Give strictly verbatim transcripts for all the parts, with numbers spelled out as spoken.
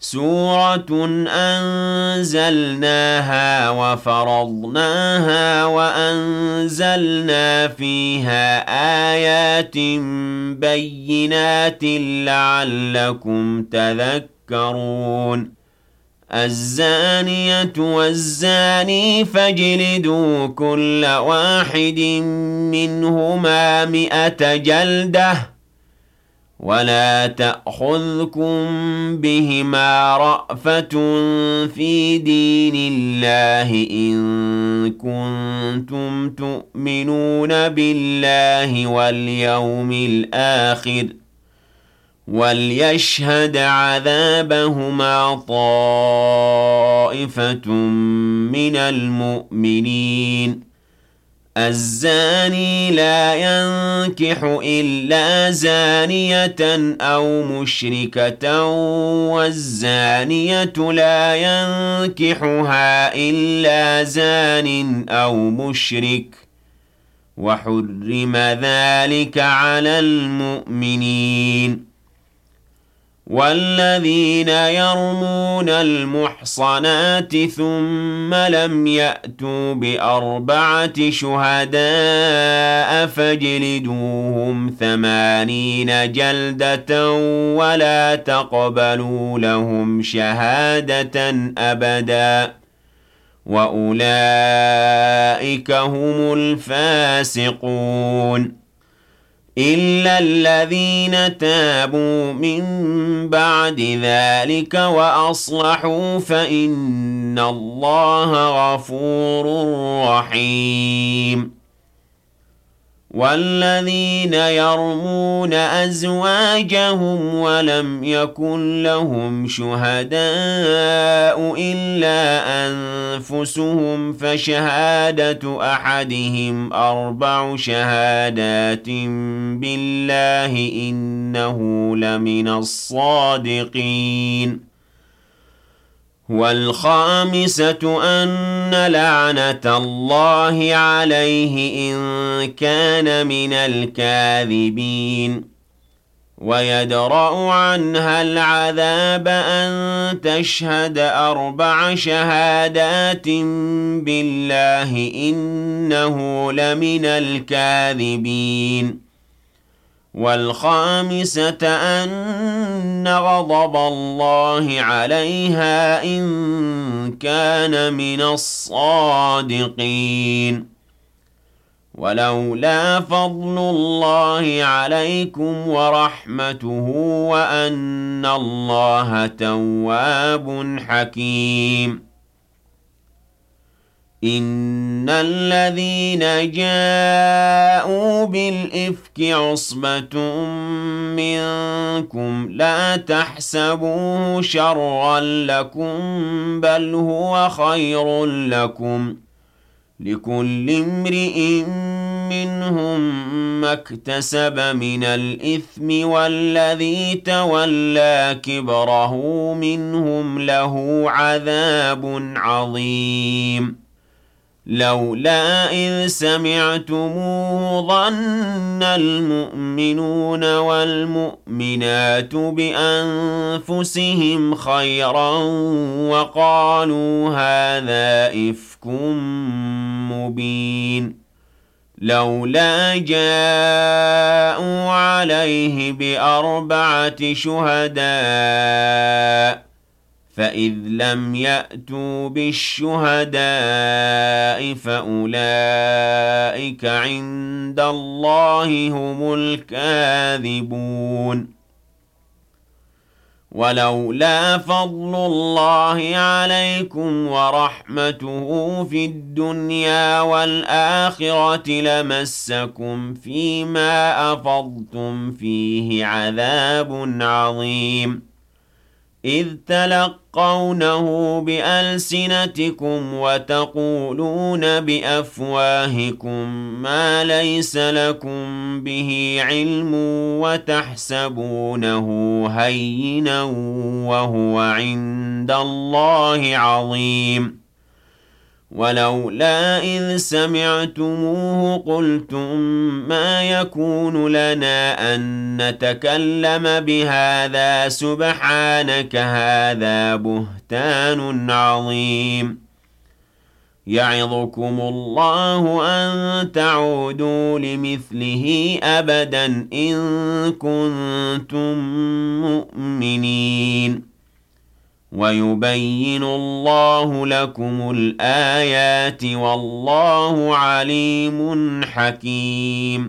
سورة أنزلناها وفرضناها وأنزلنا فيها آيات بينات لعلكم تذكرون الزانية والزاني فاجلدوا كل واحد منهما مئة جلدة ولا تأخذكم بهما رأفة في دين الله إن كنتم تؤمنون بالله واليوم الآخر وليشهد عذابهما طائفة من المؤمنين الزاني لا ينكح إلا زانية أو مشركة والزانية لا ينكحها إلا زان أو مشرك وحرم ذلك على المؤمنين والذين يرمون المحصنات ثم لم يأتوا بأربعة شهداء فاجلدوهم ثمانين جلدة ولا تقبلوا لهم شهادة أبدا وأولئك هم الفاسقون إلا الذين تابوا من بعد ذلك وأصلحوا فإن الله غفور رحيم والذين يرمون أزواجهم ولم يكن لهم شهداء إلا أنفسهم فشهادة أحدهم أربع شهادات بالله إنه لمن الصادقين والخامسة أن لعنة الله عليه إن كان من الكاذبين ويدرأ عنها العذاب أن تشهد أربع شهادات بالله إنه لمن الكاذبين والخامسة أن غضب الله عليها إن كان من الصادقين ولولا فضل الله عليكم ورحمته وأن الله تواب حكيم إن الذين جاءوا بالإفك عصبة منكم لا تحسبوه شرا لكم بل هو خير لكم لكل امرئ منهم ما اكتسب من الإثم والذي تولى كبره منهم له عذاب عظيم لولا إذ سمعتموه ظن المؤمنون والمؤمنات بأنفسهم خيرا وقالوا هذا إفك مبين لولا جاءوا عليه بأربعة شهداء فإذ لم يأتوا بالشهداء فأولئك عند الله هم الكاذبون ولولا فضل الله عليكم ورحمته في الدنيا والآخرة لمسكم فيما أفضتم فيه عذاب عظيم إذ تلقونه بألسنتكم وتقولون بأفواهكم ما ليس لكم به علم وتحسبونه هينا وهو عند الله عظيم ولولا إذ سمعتموه قلتم ما يكون لنا أن نتكلم بهذا سبحانك هذا بهتان عظيم يعظكم الله أن تعودوا لمثله أبدا إن كنتم مؤمنين ويبين الله لكم الآيات والله عليم حكيم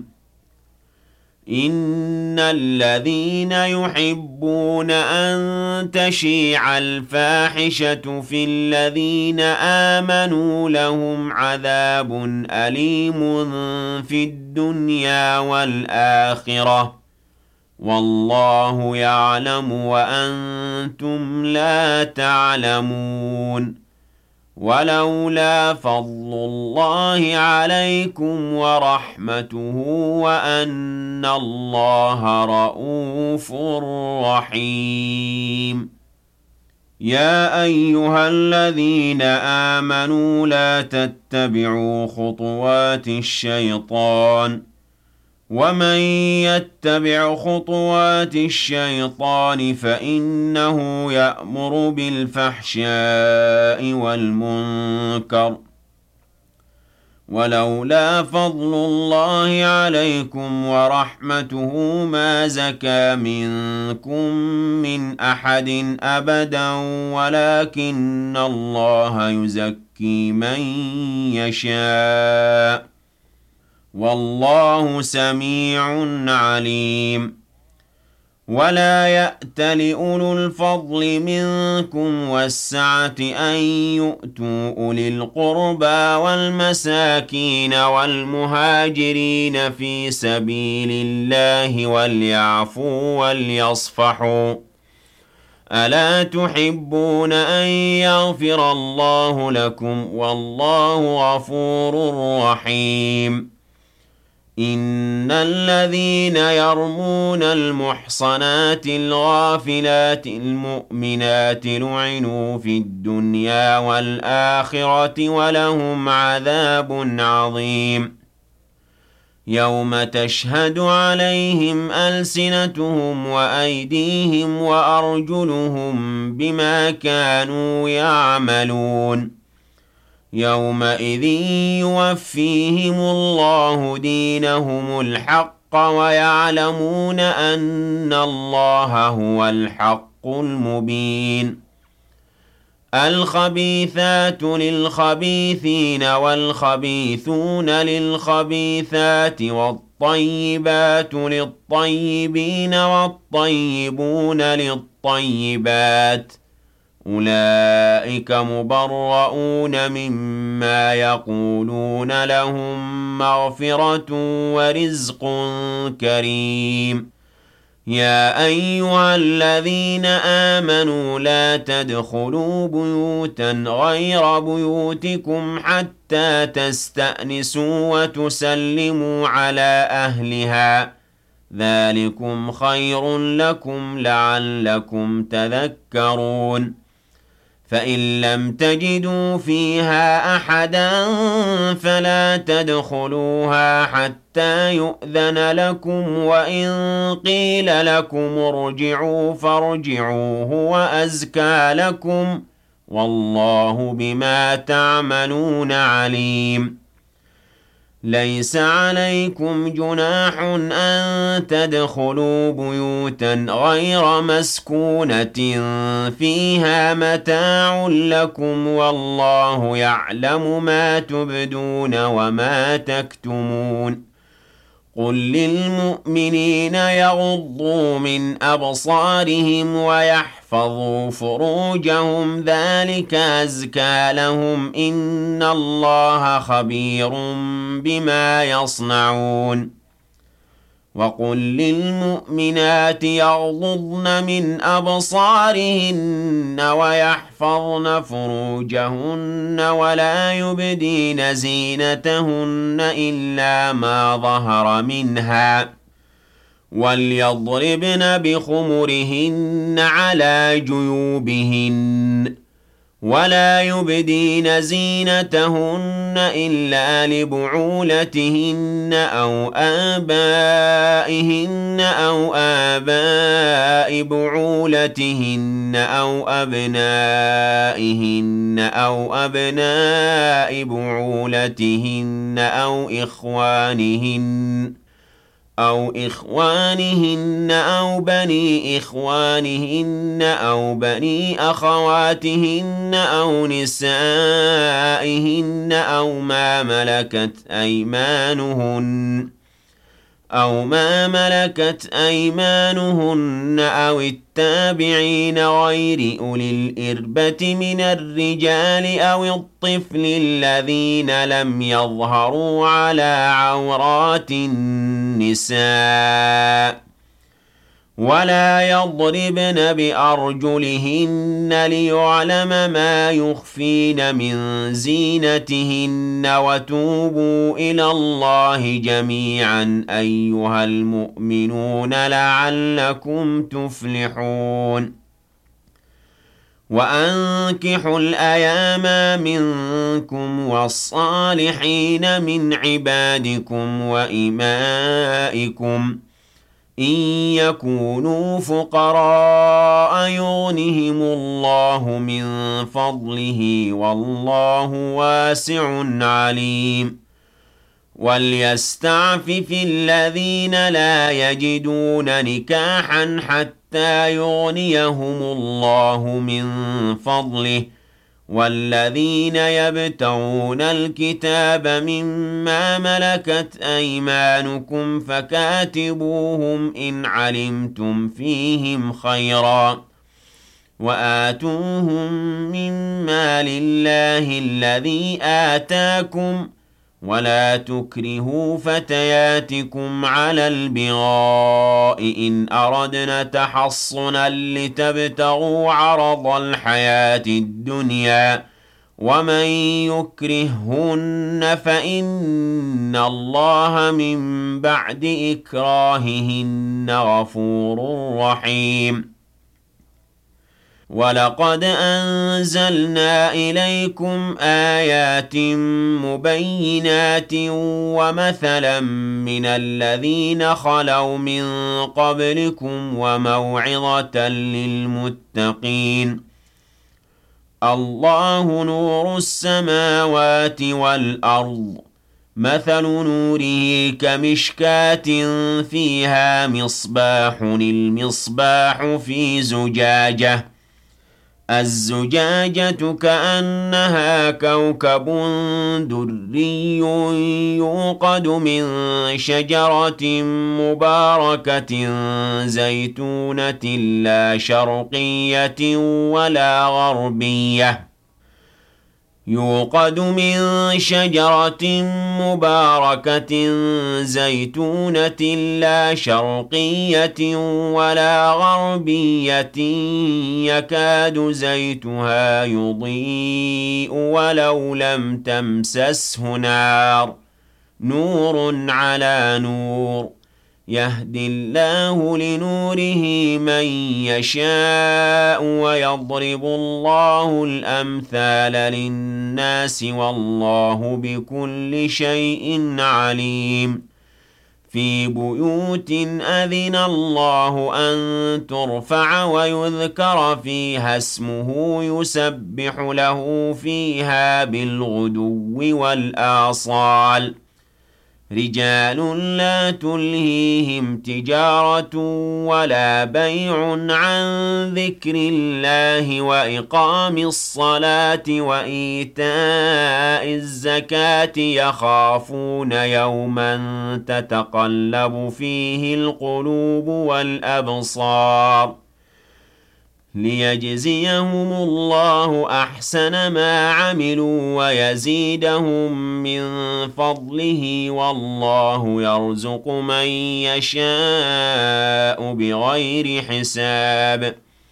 إن الذين يحبون أن تشيع الفاحشة في الذين آمنوا لهم عذاب أليم في الدنيا والآخرة والله يعلم وأنتم لا تعلمون ولولا فضل الله عليكم ورحمته وأن الله رؤوف رحيم يا أيها الذين آمنوا لا تتبعوا خطوات الشيطان ومن يتبع خطوات الشيطان فإنه يأمر بالفحشاء والمنكر ولولا فضل الله عليكم ورحمته ما زكى منكم من أحد أبدا ولكن الله يزكي من يشاء والله سميع عليم ولا يأت لأولو الفضل منكم والسعة أن يؤتوا أولي القربى والمساكين والمهاجرين في سبيل الله وليعفوا وليصفحوا ألا تحبون أن يغفر الله لكم والله غفور رحيم إن الذين يرمون المحصنات الغافلات المؤمنات لعنوا في الدنيا والآخرة ولهم عذاب عظيم يوم تشهد عليهم ألسنتهم وأيديهم وأرجلهم بما كانوا يعملون يومئذ يوفيهم الله دينهم الحق ويعلمون أن الله هو الحق المبين الخبيثات للخبيثين والخبيثون للخبيثات والطيبات للطيبين والطيبون للطيبات أولئك مبرؤون مما يقولون لهم مغفرة ورزق كريم يا أيها الذين آمنوا لا تدخلوا بيوتا غير بيوتكم حتى تستأنسوا وتسلموا على أهلها ذلكم خير لكم لعلكم تذكرون فإن لم تجدوا فيها أحدا فلا تدخلوها حتى يؤذن لكم وإن قيل لكم ارجعوا فارجعوا هو أزكى لكم والله بما تعملون عليم ليس عليكم جناح أن تدخلوا بيوتا غير مسكونة فيها متاع لكم والله يعلم ما تبدون وما تكتمون قل للمؤمنين يغضوا من أبصارهم ويحفظوا فروجهم ذلك أزكى لهم إن الله خبير بما يصنعون وقل للمؤمنات يغضضن من أبصارهن ويحفظن فروجهن ولا يبدين زينتهن إلا ما ظهر منها وليضربن بخمرهن على جيوبهن ولا يبدين زينتهن إلا لبعولتهن أو آبائهن أو آباء بعولتهن أو أبنائهن أو أبناء بعولتهن أو إخوانهن أو إخوانهن أو بني إخوانهن أو بني أخواتهن أو نسائهن أو ما ملكت أيمانهن أو ما ملكت أيمانهن أو التابعين غير أولي الإربة من الرجال أو الطفل الذين لم يظهروا على عورات النساء ولا يضربن بأرجلهن ليعلم ما يخفين من زينتهن وتوبوا إلى الله جميعا أيها المؤمنون لعلكم تفلحون وأنكحوا الأيام منكم والصالحين من عبادكم وإمائكم إن يكونوا فقراء يغنهم الله من فضله والله واسع عليم وليستعفف الذين لا يجدون نكاحا حتى يغنيهم الله من فضله والذين يبتغون الكتاب مما ملكت أيمانكم فكاتبوهم إن علمتم فيهم خيرا وآتوهم مما لله الذي آتاكم ولا تكرهوا فتياتكم على البغاء إن أردنا تحصنا لتبتغوا عرض الحياة الدنيا ومن يكرههن فإن الله من بعد إكراههن غفور رحيم ولقد أنزلنا إليكم آيات مبينات ومثلا من الذين خلوا من قبلكم وموعظة للمتقين الله نور السماوات والأرض مثل نوره كمشكاة فيها مصباح المصباح في زجاجة الزجاجة كأنها كوكب دري يوقد من شجرة مباركة زيتونة لا شرقية ولا غربية يوقد من شجرة مباركة زيتونة لا شرقية ولا غربية يكاد زيتها يضيء ولو لم تمسسه نار نور على نور يهدي الله لنوره من يشاء ويضرب الله الأمثال للناس والله بكل شيء عليم في بيوت أذن الله أن ترفع ويذكر فيها اسمه يسبح له فيها بالغدو والآصال رجال لا تلهيهم تجارة ولا بيع عن ذكر الله وإقام الصلاة وإيتاء الزكاة يخافون يوما تتقلب فيه القلوب والأبصار ليجزيهم الله أحسن ما عملوا ويزيدهم من فضله والله يرزق من يشاء بغير حساب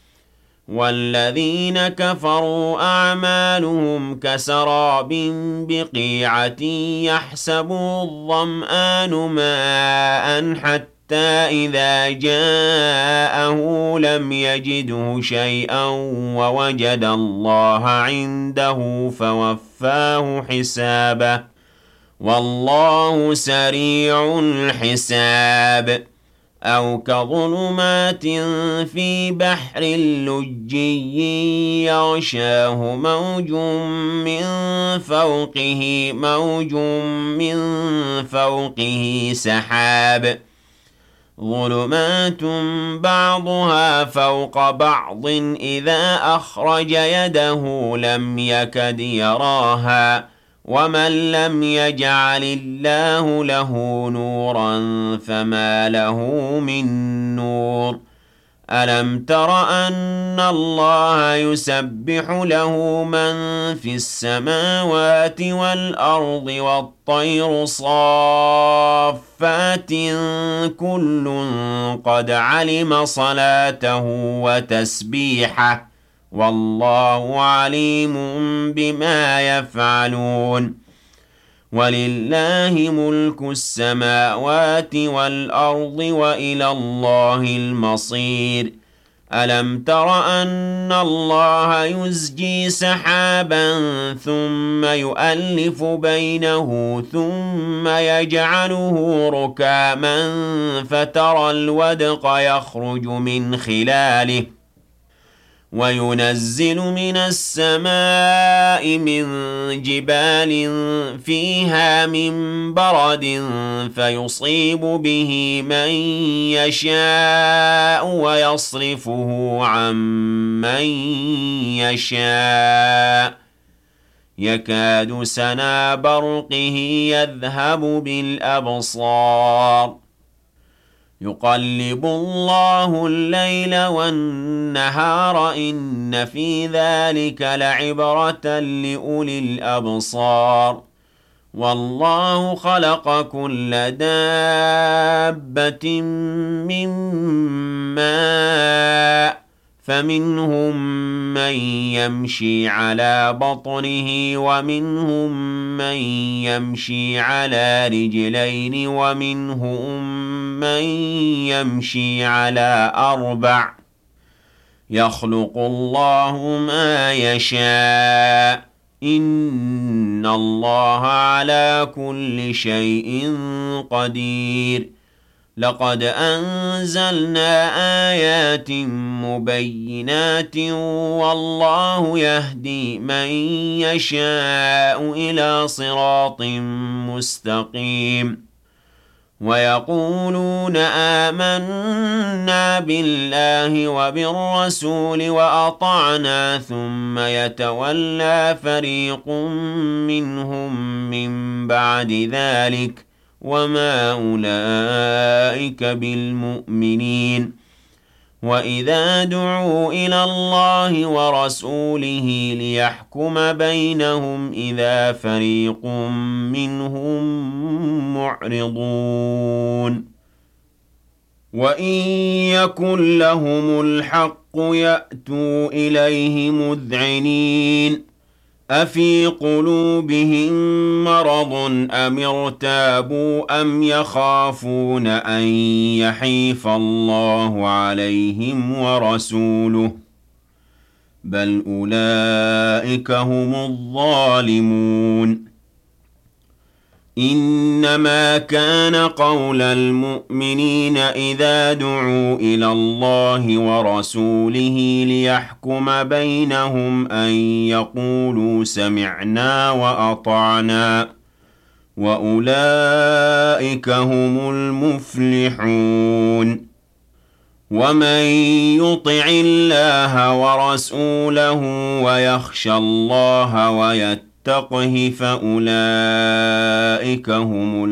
والذين كفروا أعمالهم كسراب بقيعة يحسبه الظمآن ماء حتى إذا جاءه لم يجده شيئا ووجد الله عنده فوفاه حسابه والله سريع الحساب أو كظلمات في بحر لجي يغشاه موج من فوقه موج من فوقه سحاب ظلمات بعضها فوق بعض إذا أخرج يده لم يكد يراها ومن لم يجعل الله له نورا فما له من نور ألم تر أن الله يسبح له من في السماوات والأرض والطير صافات كل قد علم صلاته وتسبيحه والله عليم بما يفعلون ولله ملك السماوات والأرض وإلى الله المصير ألم تر أن الله يزجي سحابا ثم يؤلف بينه ثم يجعله ركاما فترى الودق يخرج من خلاله وينزل من السماء من جبال فيها من برد فيصيب به من يشاء ويصرفه عن من يشاء يكاد سنا برقه يذهب بالأبصار يقلب الله الليل والنهار إن في ذلك لعبرة لأولي الأبصار والله خلق كل دابة من ماء فمنهم من يمشي على بطنه ومنهم من يمشي على رجلين ومنهم من يمشي على أربع يخلق الله ما يشاء إن الله على كل شيء قدير لقد أنزلنا آيات مبينات والله يهدي من يشاء إلى صراط مستقيم ويقولون آمنا بالله وبالرسول وأطعنا ثم يتولى فريق منهم من بعد ذلك وما أولئك بالمؤمنين وإذا دعوا إلى الله ورسوله ليحكم بينهم إذا فريق منهم معرضون وإن يكن لهم الحق يأتوا إليه مذعنين أفي قلوبهم مرض أم ارتابوا أم يخافون أن يحيف الله عليهم ورسوله بل أولئك هم الظالمون إنما كان قول المؤمنين إذا دعوا إلى الله ورسوله ليحكم بينهم أن يقولوا سمعنا وأطعنا وأولئك هم المفلحون ومن يطع الله ورسوله ويخشى الله ويتقى تقه فأولئك هم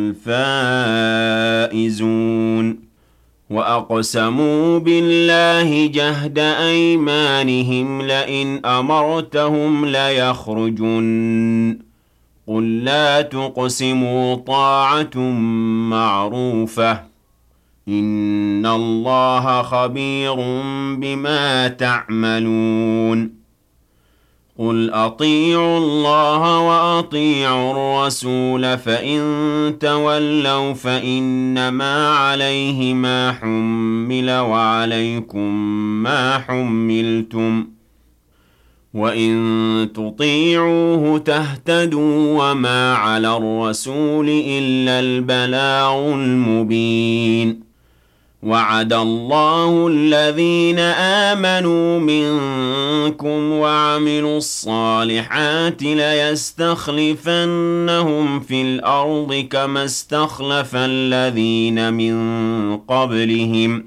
الفائزون وأقسموا بالله جهد أيمانهم لئن أمرتهم ليخرجن قل لا تقسموا طاعة معروفة إن الله خبير بما تعملون قل قُلْ أَطِيعُوا اللَّهَ وَأَطِيعُوا الرَّسُولَ فَإِن تَوَلَّوْا فَإِنَّمَا عَلَيْهِ مَا حُمِّلَ وَعَلَيْكُم مَّا حُمِّلْتُمْ ۖ وَإِن تُطِيعُوهُ تَهْتَدُوا وَمَا عَلَى الرَّسُولِ إِلَّا الْبَلَاغُ الْمُبِينُ وَعَدَ اللَّهُ الَّذِينَ آمَنُوا مِنكُمْ وَعَمِلُوا الصَّالِحَاتِ لَيَسْتَخْلِفَنَّهُمْ فِي الْأَرْضِ كَمَا اسْتَخْلَفَ الَّذِينَ مِن قَبْلِهِمْ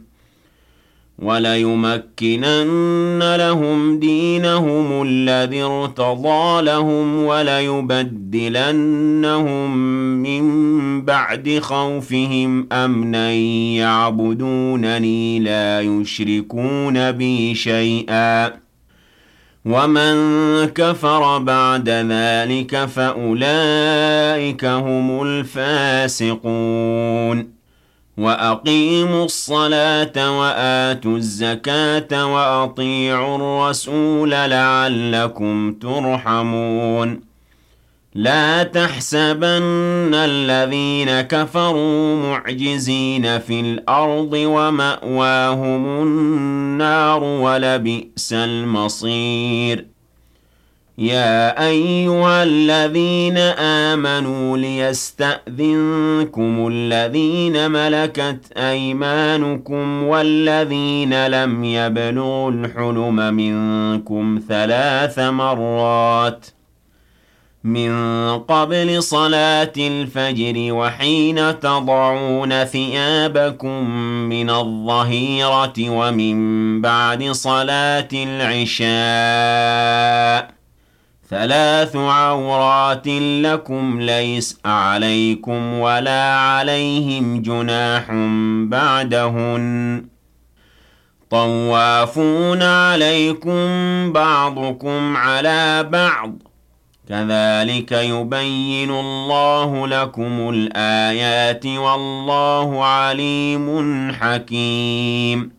وَلَيُمَكِّنَنَّ لَهُمْ دِينَهُمُ الَّذِي ارْتَضَىٰ لَهُمْ وَلَيُبَدِّلَنَّهُم مِّن بَعْدِ خَوْفِهِمْ أَمْنًا يَعْبُدُونَنِي لَا يُشْرِكُونَ بِي شَيْئًا ۚ وَمَن كَفَرَ بَعْدَ ذَٰلِكَ فَأُولَٰئِكَ هُمُ الْفَاسِقُونَ وَأَقِيمُوا الصَّلَاةَ وَآتُوا الزَّكَاةَ وَأَطِيعُوا الرَّسُولَ لَعَلَّكُمْ تُرْحَمُونَ لَا تَحْسَبَنَّ الَّذِينَ كَفَرُوا مُعْجِزِينَ فِي الْأَرْضِ وَمَأْوَاهُمُ النَّارُ وَلَبِئْسَ الْمَصِيرُ يَا أَيُّهَا الَّذِينَ آمَنُوا لِيَسْتَأْذِنكُمُ الَّذِينَ مَلَكَتْ أَيْمَانُكُمْ وَالَّذِينَ لَمْ يَبْلُغُوا الْحُلُمَ مِنكُمْ ثَلَاثَ مَرَّاتٍ مِّن قَبْلِ صَلَاةِ الْفَجْرِ وَحِينَ تَضَعُونَ ثِيَابَكُم مِّنَ الظَّهِيرَةِ وَمِن بَعْدِ صَلَاةِ الْعِشَاءِ ۚ ثَلَاثُ عَوْرَاتٍ لَّكُمْ لَيْسَ عَلَيْكُمْ وَلَا عَلَيْهِمْ جُنَاحٌ بَعْدَهُنَّ ۚ طَوَّافُونَ عَلَيْكُم بَعْضُكُمْ عَلَىٰ بَعْضٍ ۚ كَذَٰلِكَ يُبَيِّنُ اللَّهُ لَكُمُ الْآيَاتِ وَاللَّهُ عَلِيمٌ حَكِيمٌ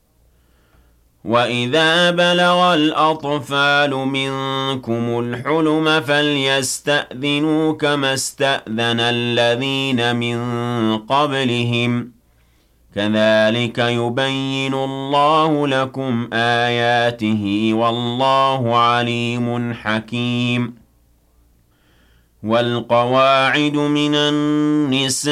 وَإِذَا بَلَغَ الْأَطْفَالُ مِنكُمُ الْحُلُمَ فَلْيَسْتَأْذِنُوا كَمَا اسْتَأْذَنَ الَّذِينَ مِن قَبْلِهِمْ ۚ كَذَٰلِكَ يُبَيِّنُ اللَّهُ لَكُمْ آيَاتِهِ وَاللَّهُ عَلِيمٌ حَكِيمٌ وَالْقَوَاعِدُ مِنَ النِّسَاءِ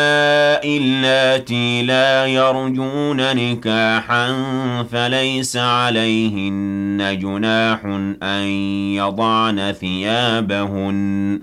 اللَّاتِي لَا يَرْجُونَ نِكَاحًا فَلَيْسَ عَلَيْهِنَّ جُنَاحٌ أَن يَضَعْنَ ثِيَابَهُنَّ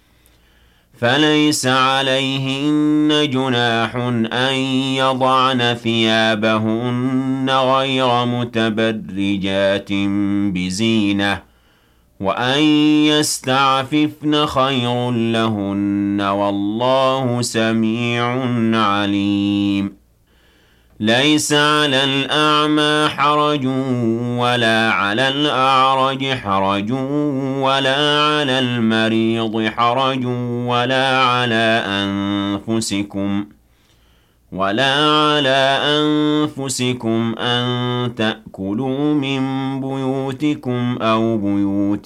فَلَيْسَ عَلَيْهِنَّ جُنَاحٌ أَن يَضَعْنَ ثِيَابَهُنَّ غَيْرَ مُتَبَرِّجَاتٍ بِزِينَةٍ وَأَن يَسْتَعْفِفْنَ خَيْرٌ لَّهُنَّ ۗ وَاللَّهُ سَمِيعٌ عَلِيمٌ لَيْسَ عَلَى الْأَعْمَىٰ حَرَجٌ وَلَا عَلَى الْأَعْرَجِ حَرَجٌ وَلَا عَلَى الْمَرِيضِ حَرَجٌ وَلَا عَلَىٰ أَنفُسِكُمْ وَلَا عَلَىٰ أَنفُسِكُمْ أَن تَأْكُلُوا مِن بُيُوتِكُمْ أَوْ بُيُوتِ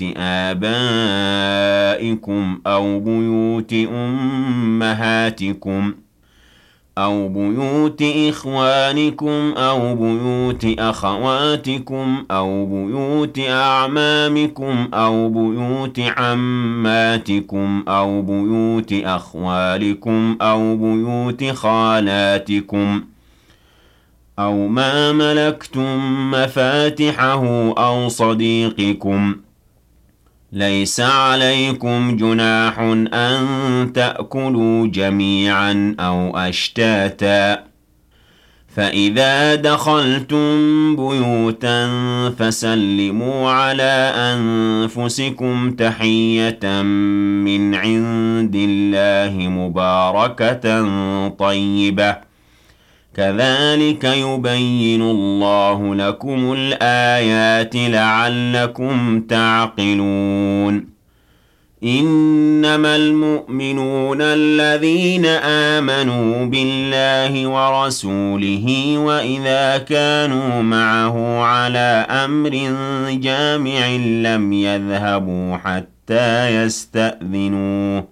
آبَائِكُمْ أَوْ بُيُوتِ أُمَّهَاتِكُمْ أَوْ بُيُوتِ إِخْوَانِكُمْ أَوْ بُيُوتِ أَخَوَاتِكُمْ أَوْ بُيُوتِ أَعْمَامِكُمْ أَوْ بُيُوتِ عَمَّاتِكُمْ أَوْ بُيُوتِ أَخْوَالِكُمْ أَوْ بُيُوتِ خَالَاتِكُمْ أَوْ مَا مَلَكْتُم مَّفَاتِحَهُ أَوْ صَدِيقِكُمْ ۚ لَيْسَ عَلَيْكُمْ جُنَاحٌ أَن تَأْكُلُوا جَمِيعًا أَوْ أَشْتَاتًا ۚ فَإِذَا دَخَلْتُم بُيُوتًا فَسَلِّمُوا عَلَىٰ أَنفُسِكُمْ تَحِيَّةً مِّنْ عِندِ اللَّهِ مُبَارَكَةً طَيِّبَةً ۚ كَذَٰلِكَ يُبَيِّنُ اللَّهُ لَكُمُ الْآيَاتِ لَعَلَّكُمْ تَعْقِلُونَ إنما المؤمنون الذين آمنوا بالله ورسوله وإذا كانوا معه على أمر جامع لم يذهبوا حتى يستأذنوه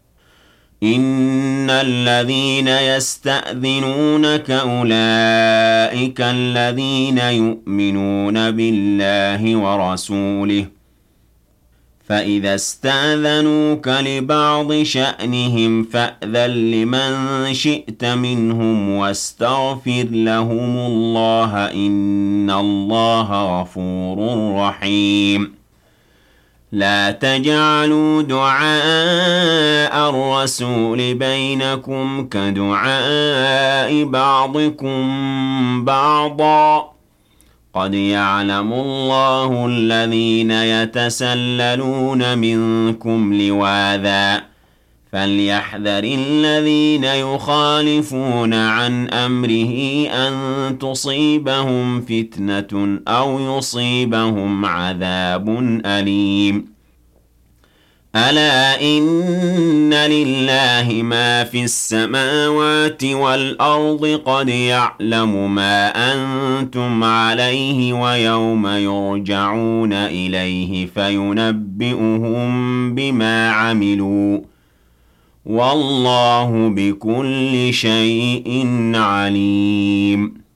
إن الذين يستأذنونك أولئك الذين يؤمنون بالله ورسوله فإذا استأذنوك لبعض شأنهم فأذن لمن شئت منهم واستغفر لهم الله إن الله غفور رحيم لا تجعلوا دعاء الرسول بينكم كدعاء بعضكم بعضا قد يعلم الله الذين يتسللون منكم لواذا فليحذر الذين يخالفون عن أمره أن تصيبهم فتنة أو يصيبهم عذاب أليم ألا إن لله ما في السماوات والأرض قد يعلم ما أنتم عليه ويوم يرجعون إليه فينبئهم بما عملوا والله بكل شيء عليم